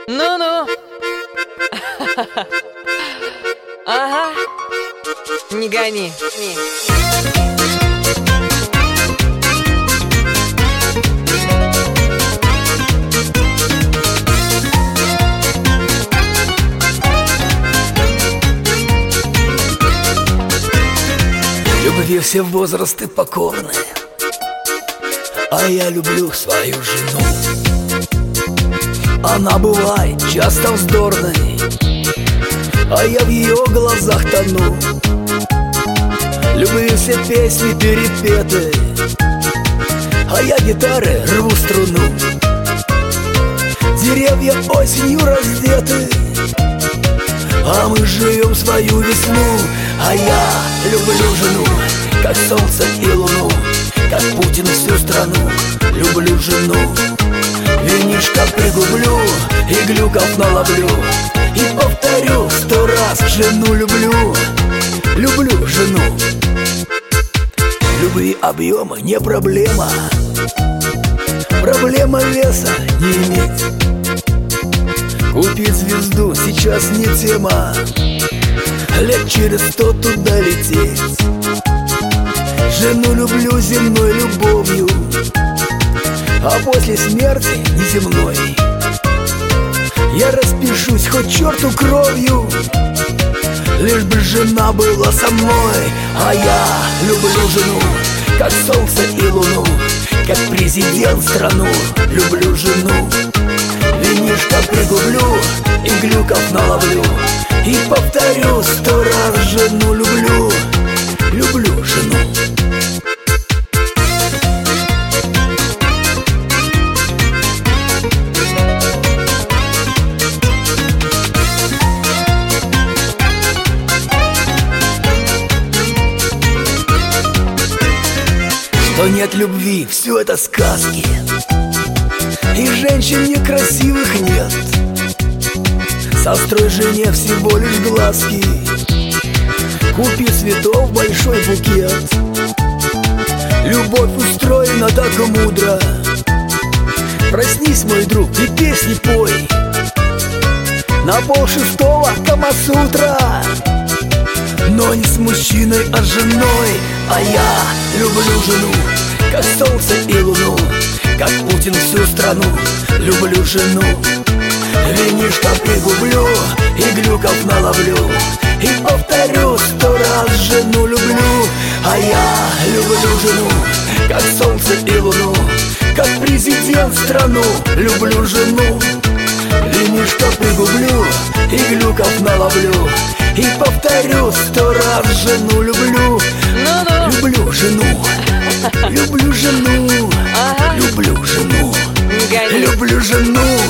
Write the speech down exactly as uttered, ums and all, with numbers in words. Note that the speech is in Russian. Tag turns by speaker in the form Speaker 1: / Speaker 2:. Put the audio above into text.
Speaker 1: Ну-ну. Ага. Не гони. Не.
Speaker 2: Любви все возрасты покорны, а я люблю свою жену. Она бывает часто вздорной, а я в ее глазах тону. Любви все песни перепеты, а я гитары рву струну. Деревья осенью раздеты, а мы живем свою весну. А я люблю жену, как солнце и луну, как Путин всю страну. Люблю жену, винишко пригублю и глюков наловлю, и повторю сто раз: жену люблю, люблю жену. Любви объема не проблема, проблема веса не иметь. Купить звезду сейчас не тема, лет через сто туда лететь. Жену люблю земной любовью, а после смерти неземной я распишусь хоть черту кровью, лишь бы жена была со мной. А я люблю жену, как солнце и луну, как президент страну. Люблю жену, винишко пригублю и глюков наловлю, и повторю сто раз: жену люблю, люблю жену. Что нет любви, все это сказки, и женщин некрасивых нет. Сострой жене всего лишь глазки, купи цветов большой букет. Любовь устроена так мудро, проснись, мой друг, и песни пой. На полшестого Камасутра, но не с мужчиной, а с женой. А я люблю жену, как солнце и луну, как Путин всю страну. Люблю жену, винишко пригублю и глюков наловлю, и повторю сто раз: жену люблю. А я люблю жену, как солнце и луну, как президент страну. Люблю жену, винишко пригублю и глюков наловлю, и повторю сто раз: жену люблю.
Speaker 1: Ну-ну.
Speaker 2: Люблю жену, люблю жену,
Speaker 1: Ага.
Speaker 2: люблю жену,
Speaker 1: Не гони.
Speaker 2: люблю жену.